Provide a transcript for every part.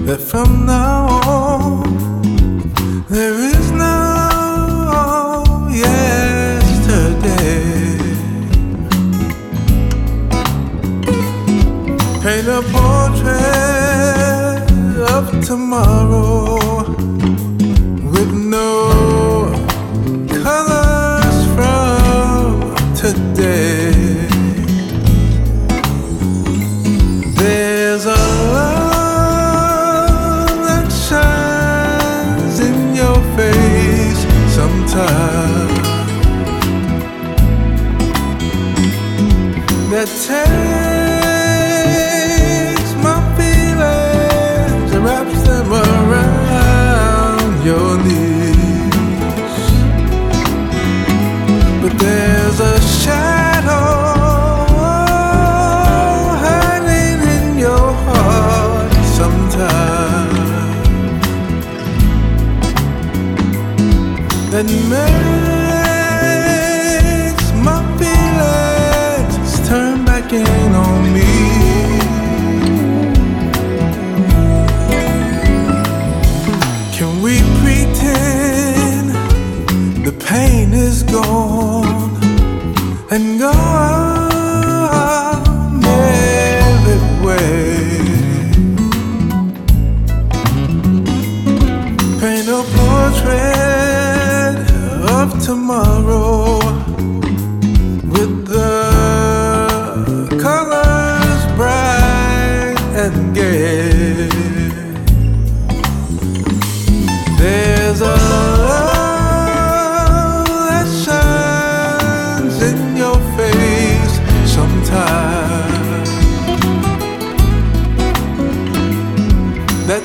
that from now on there is no yesterday. Paint a portrait of tomorrow with no colors from today. There's a love that shines in your face sometimes, that takes my feelings and wraps them around your knees. But there's a shadow hiding in your heart sometimes that makes my feelings turn back in on me. Can we pretend the pain is gone and go our merry way? Paint a portrait of tomorrow with the colors bright and gay. There's a love that shines in your face sometimes, that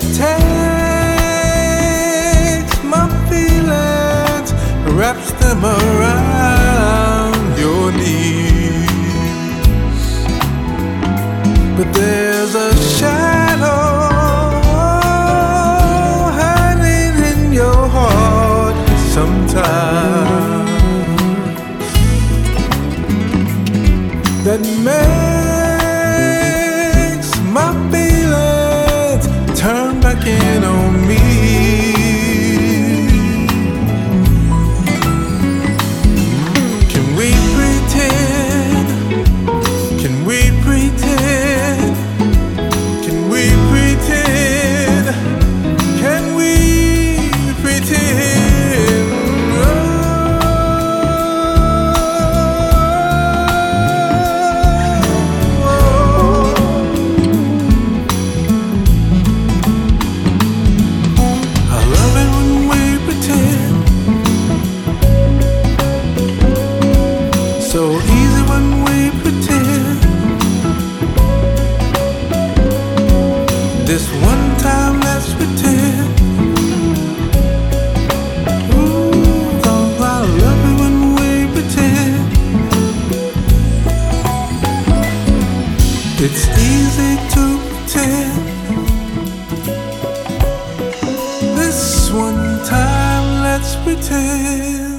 takes my feelings, wraps them around your knees. But there's a shadow hiding in your heart sometimes that makes my feelings turn back in on me. Can we pretend? Can we pretend? Can we pretend? Can we pretend? I love it when we pretend. So easy when we pretend. This one time, let's pretend. Ooh, oh, I love it when we pretend. It's easy to pretend. This one time, let's pretend.